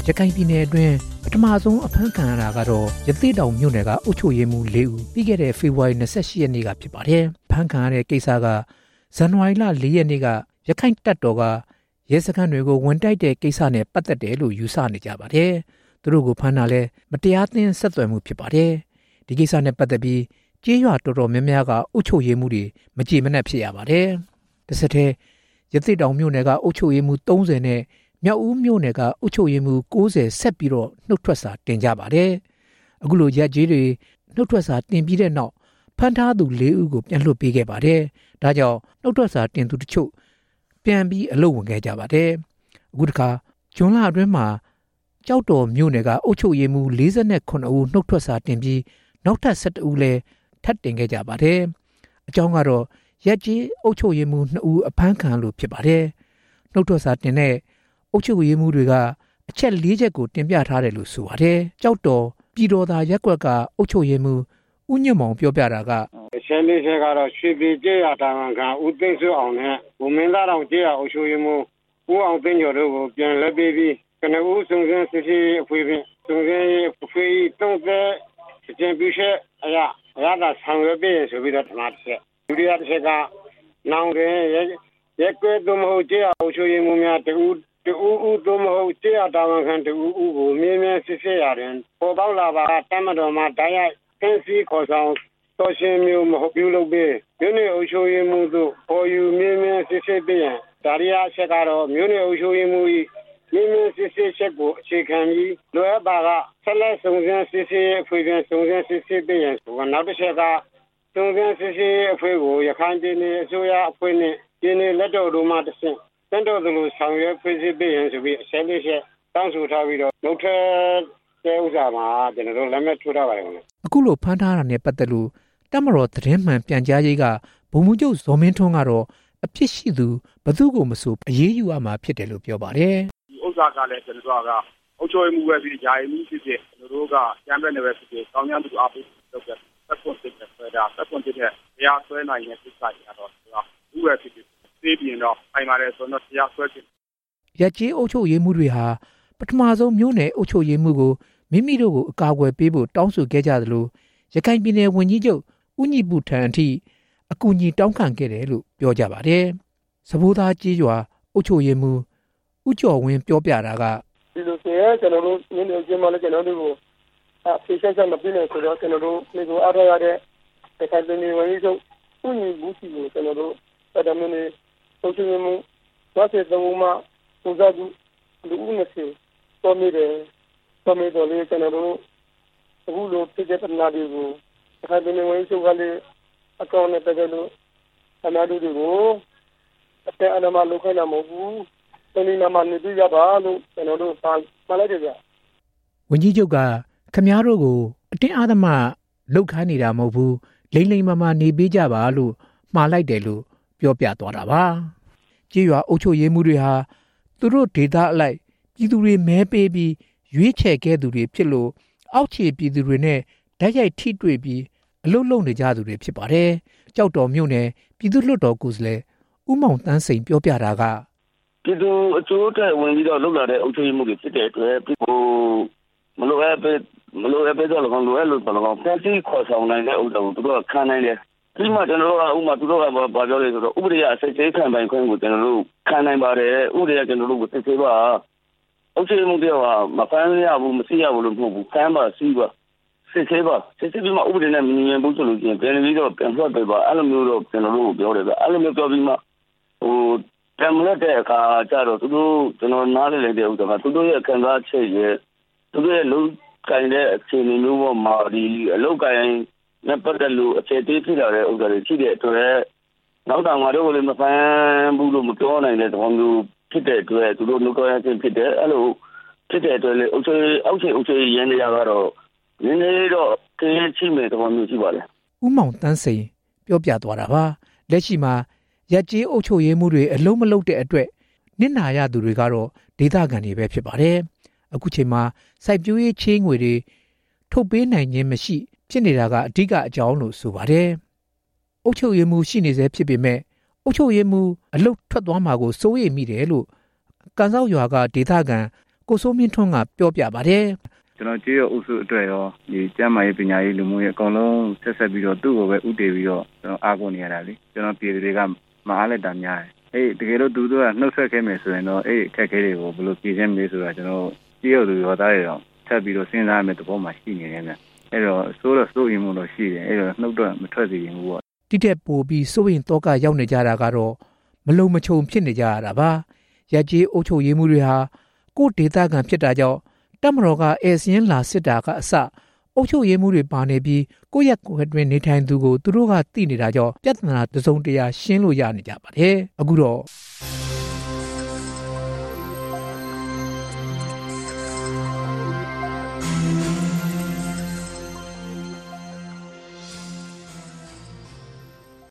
ခိုင်ပြည်နယ်အတွင်းပထမဆုံးအဖမ်းခံရတာကတော့ရသေ့တောင်မြို့နယ်ကအုပ်ချုပ်ရေးမှူး၄ဦးပြီးခဲ့တဲ့ဖေဖော်ဝါရီ28ရက်နေ့ကဖြစ်ပါတယ်။ဖမ်းခံရတဲ့ကိစ္စကဇန်နဝါရီလ4ရက်နေ့ကရခိုင်တပ်တော်ကရဲစခန်းတွေကိုဝင်တိုက်တဲ့ကိစ္စနဲ့ပတ်သက်တယ်လို့ယူဆနေကြပါတယ်။သူတို့ကိုဖမ်းတာလဲမတရားသင်းဆက်သွယ်မှုဖြစ်ပါတယ်။ဒီကိစ္စနဲ့ပတ်သက်ပြီးကြေးရွာတော်တော်များများကအုပ်ချုပ်ရေးမှူးတွေမကြေမနက်ဖြစ်ရပါတယ်။တစ်ဆက်တည်းရသေ့တောင်မြို့နယ်ကအုပ်ချုပ်ရေးမှူး30နဲ့မြောက်ဦးမြို့နယ်ကအုပ်ချုပ်ရေးမှူး60ဆက်ပြီးတော့နှုတ်ထွက်စာတင်ကြပါတယ်။အခုလိုရက်ကြီးတွေနှုတ်ထွက်စာတင်ပြီးတဲ့နောက်ဖမ်းထားသူ4ဦးကိုပြန်လွှတ်ပေးခဲ့ပါတယ်။ဒါကြောင့်နှုတ်ထွက်စာတင်သူတချို့ပြန်ပြီးအလုပ်ဝင်ခဲ့ကြပါတယ်။အခုတခါဂျွန်လအတွင်းမှာကြောက်တော်မြို့နယ်ကအုပ်ချုပ်ရေးမှူး49ဦးနှုတ်ထွက်စာတင်ပြီးနောက်ထပ်12ဦးလည်းထပ်တင်ခဲ့ကြပါတယ်။အကြောင်းကတော့ရက်ကြီးအုပ်ချုပ်ရေးမှူး2ဦးအဖမ်းခံလို့ဖြစ်ပါတယ်။နှုတ်ထွက်စာတင်တဲ့အုပ်ချုပ်ရေးမှူးတွေကအချက်4ချက်ကိုတင်ပြထားတယ်လို့ဆိုပါတယ်။ကြောက်တော်ပြည်တော်သားရက်ကွက်ကအုပ်ချုပ်ရေးမှူးဦးညွန့်မောင်ပြောပြတာကအချက်4ချက်ကတော့ရွှေပြည်ကျေးရွာတာဝန်ခံဦးသိန်းစိုးအောင်နဲ့ဦးမင်းသားတော်ကျေးရွာအုပ်ချုပ်ရေးမှူးဦးအောင်သိန်းကျော်တို့ကိုပြန်လက်ပေးပြီးကနဦးစုံစမ်းစစ်ဆေးအဖွဲ့ဖြင့်စုံစမ်းအဖွဲ့30အကျဉ်းပြုချက်အရသာဆောင်ရွက်ပေးဆိုပြီးတော့ထမတစ်ချက်ဒုတိယတစ်ချက်ကနောင်တွင်ရက်ကွက်သို့မဟုတ်ကျေးရွာအုပ်ချုပ်ရေးမှူးများတဦးသို့မဟုတ်ကျေးရွာတာဝန်ခံတဦးကိုမြင်းမြန်းစစ်ဆေးရတွင်ပေါ်ပေါက်လာပါကတမတော်မှာတိုက်ရိုက်ဖင်းဆီးခေါ်ဆောင်တော်ရှင်မျိုးမဟုတ်ပြုလုပ်ပြီးမြို့နယ်အုပ်ချုပ်ရေးမှူးတို့ပေါ်ယူမြင်းမြန်းစစ်ဆေးပေးရန်ဒါရီယာချက်ကတော့မြို့နယ်အုပ်ချုပ်ရေးမှူး၏မြင်းမြန်းစစ်ဆေးချက်ကိုအခြေခံပြီးလိုအပ်ပါကဆက်လက်စုံစမ်းစစ်ဆေးအဖွဲ့ဖြင့်စုံစမ်းစစ်ဆေးပေးရန်ဆိုနောက်တစ်ချက်ကစုံစမ်းစစ်ဆေးအဖွဲ့ကိုရခိုင်ပြည်နယ်အစိုးရအဖွဲ့နဲ့ပြည်နယ်လက်တော်တို့မှတဆင့်တန်တော်သူလိုဆောင်ရွက်ဖွဲ့စည်းပေးရန်ဆိုပြီးအချက်လေးချက်တောင်းဆိုထားပြီးတော့နှုတ်ထွက်တဲ့ဥစ္စာမှာကျွန်တော်တို့လက်မှတ်ထိုးထားပါတယ်ခင်ဗျ။အခုလိုဖမ်းထားတာနဲ့ပတ်သက်လို့တပ်မတော်သတင်းမှန်ပြန်ကြားရေးကဗိုလ်မှူးချုပ်ဇော်မင်းထွန်းကတော့အဖြစ်ရှိသူဘယ်သူကိုမဆိုအရေးယူရမှာဖြစ်တယ်လို့ပြောပါတယ်။ဒီဥစ္စာကလည်းကျွန်တော်တို့ကအုပ်ချုပ်ရေးမှူးပဲဖြစ်ယာယီမှုဖြစ်ဖြစ်ကျွန်တော်တို့ကကျမ်းပဲနေပဲဖြစ်ဖြစ်ကောင်းကျမ်းသူအားပေးလုပ်တဲ့သက်ခွင့်တစ်နဲ့ဆွဲတာသက်ခွင့်တစ်နဲ့တရားစွဲနိုင်တဲ့ကိစ္စတွေကတော့ဥပဒေဖြစ်ဖြစ်သိပြင်တော့အိမ်ပါတယ်ဆိုတော့တရားစွဲဖြစ်ရက်ကြီးအုပ်ချုပ်ရေးမှုတွေဟာပထမဆုံးမြို့နယ်အုပ်ချုပ်ရေးမှုကိုမိမိတို့ကိုအကာအကွယ်ပေးဖို့တောင်းဆိုခဲ့ကြသလိုရခိုင်ပြည်နယ်ဝန်ကြီးချုပ်ဦးညီပုထံအထိအကူအညီတောင်းခံခဲ့တယ်လို့ပြောကြပါတယ်။စဖိုးသားကြီးရွာအုပ်ချုပ်ရေးမှုဦးကျော်ဝင်းပြောပြတာကဒီလိုဆိုရင်ကျွန်တော်တို့မြို့နယ်ချင်းမှလည်းကျွန်တော်တို့ကိုဖေးချက်မပြည့်နေဆိုတော့ကျွန်တော်တို့ဒီလိုအားရတဲ့ရခိုင်ပြည်နယ်ဝန်ကြီးချုပ်ဦးညီပုစီကိုကျွန်တော်တို့အဲ့ဒါမျိုးနေအုပ်ချုပ်ရေးမှု23မှာပူဇော်သူလူဦး20ပေါ်နေတယ်ပေါ်နေတော့လေကျွန်တော်တို့အခုလိုဖြစ်တဲ့ပနာတွေကိုအခါတိုင်းဝင်စုကလေးအကောင့်နဲ့တက်တယ်လို့အနာတို့တွေကိုအတဲ့အနာမလောက်ခိုင်းတာမဟုတ်ဘူးတနည်းနာမနေပြရပါလို့ကျွန်တော်တို့ပါလိုက်တယ်ဗျဝန်ကြီးချုပ်ကခမားတို့ကိုအတင်းအဓမ္မလောက်ခိုင်းနေတာမဟုတ်ဘူးလိမ့်လိမ့်မမနေပေးကြပါလို့မှားလိုက်တယ်လို့ပြောပြသွားတာပါကြေးရွာအုပ်ချုပ်ရေးမှုတွေဟာသူတို့ဒေသအလိုက်ပြည်သူတွေမဲပေးပြီးရွေးချယ်ခဲ့သူတွေဖြစ်လို့အောက်ခြေပြည်သူတွေနဲ့ဓာတ်ရိုက်ထိတွေ့ပြီးအလုလုံနေကြသူတွေဖြစ်ပါတယ်ကြောက်တော်မြို့နယ်ပြည်သူ့လွှတ်တော်ကိုယ်စားလှယ်ဦးမောင်တန်းစိန်ပြောပြတာကပြည်သူအကျိုးအတွက်ဝင်ပြီးတော့လုပ်လာတဲ့အုပ်ချုပ်ရေးမှုတွေဖြစ်တဲ့အတွက်မလိုအပ်ပဲတော့လောကလိုအပ်လို့တော့လောကဖက်စီခေါ်ဆောင်နိုင်တဲ့ဥစ္စာကိုသူတို့ကခံနိုင်တယ်ဒီမှာကျွန်တော်တို့ကဥမာသူတို့ကဘာပြောလဲဆိုတော့ဥပဒေအစစ်ဆေးခံပိုင်ခွင့်ကိုကျွန်တော်တို့ခံနိုင်ပါတယ်ဥပဒေကကျွန်တော်တို့ကိုစစ်ဆေးပါအုပ်ချုပ်မှုတွေကမဖမ်းရဘူးမသိရဘူးလို့မဟုတ်ဘူးခံပါစီးပါစစ်ဆေးပြီးမှဥပဒေနဲ့မညီညွတ်ဘူးဆိုလို့ရှိရင်ပြန်ပြီးတော့ပြန်လွှတ်ပေးပါအဲ့လိုမျိုးတော့ကျွန်တော်တို့ပြောတယ်ဗျအဲ့လိုမျိုးပြောပြီးမှတမလက်တဲ့အခါကျတော့သူတို့ကျွန်တော်နားလည်လိုက်တဲ့ဥစ္စာကသူတို့ရဲ့ခံစားချက်ရဲ့သူတို့ရဲ့လုံကိုင်တဲ့အခြေအနေမျိုးပေါ်မှာဒီအလုတ်ကိုင်နဲ့ပတ်သက်လို့အခြေသေးဖြစ်လာတဲ့ဥစ္စာတွေရှိတဲ့အတွက်နောက်တော့ငါတို့ကလည်းမဖမ်းဘူးလို့မပြောနိုင်တဲ့သဘောမျိုးဖြစ်တဲ့အတွက်သူတို့နှုတ်ရခြင်းဖြစ်တယ်အဲ့လိုဖြစ်တဲ့အတွက်လေအုပ်ချုပ်ရေးရင်းနေရကတော့နည်းနည်းတော့ခင်းချိမဲ့သဘောမျိုးရှိပါလေဦးမောင်တန်းစိန်ပြောပြသွားတာပါလက်ရှိမှာရက်ကြီးအုပ်ချုပ်ရေးမှုတွေအလုံးမလုံးတဲ့အတွက်နစ်နာရသူတွေကတော့ဒေသခံတွေပဲဖြစ်ပါတယ်အခုချိန်မှာစိုက်ပျိုးရေးချေးငွေတွေထုတ်ပေးနိုင်ခြင်းမရှိဖြစ်နေတာကအဓိကအကြောင်းလို့ဆိုပါတယ်အုပ်ချုပ်ရေးမှုရှိနေစေဖြစ်ပေမဲ့အုပ်ချုပ်ရေးမှုအလုတ်ထွက်သွားမှာကိုစိုးရိမ်မိတယ်လို့ကန်ဆောက်ရွာကဒေသခံကိုစိုးမြင့်ထွန်းကပြောပြပါတယ်ကျွန်တော်ကြေးရအုပ်စုအတွက်ရောဒီကျန်းမာရေးပညာရေးလူမှုရေးအကုန်လုံးဆက်ဆက်ပြီးတော့သူ့ကိုပဲဥတည်ပြီးတော့ကျွန်တော်အားကိုးနေရတာလေကျွန်တော်ပြည်သူတွေကမအားလက်တာများတယ်တကယ်လို့သူတို့ကနှုတ်ဆက်ခဲ့မယ်ဆိုရင်တော့အခက်အခဲတွေကိုဘယ်လိုပြည်စင်းမလဲဆိုတာကျွန်တော်ကြေးရသူရောသားတွေတော့ထပ်ပြီးတော့စဉ်းစားရမယ့်သဘောမှရှိနေတယ်ဗျအဲ့တော့စိုးရင်မှုတော့ရှိတယ်အဲ့တော့နှုတ်တော့မထွက်သေးဘူးပေါ့တိတက်ပို့ပြီးစိုးရင်တော့ကရောက်နေကြတာကတော့မလုံမချုံဖြစ်နေကြရတာပါရက်ကြီးအုပ်ချုပ်ရေးမှုတွေဟာကိုယ်ဒေသခံဖြစ်တာကြောင့်တပ်မတော်ကအဲစင်းလာစစ်တာကအစအုပ်ချုပ်ရေးမှုတွေပါနေပြီးကိုယ့်ရက်ကိုယ်အတွင်းနေထိုင်သူကိုသူတို့ကသိနေတာကြောင့်ပြဿနာတစုံတရာရှင်းလို့ရနေကြပါတယ်အခုတော့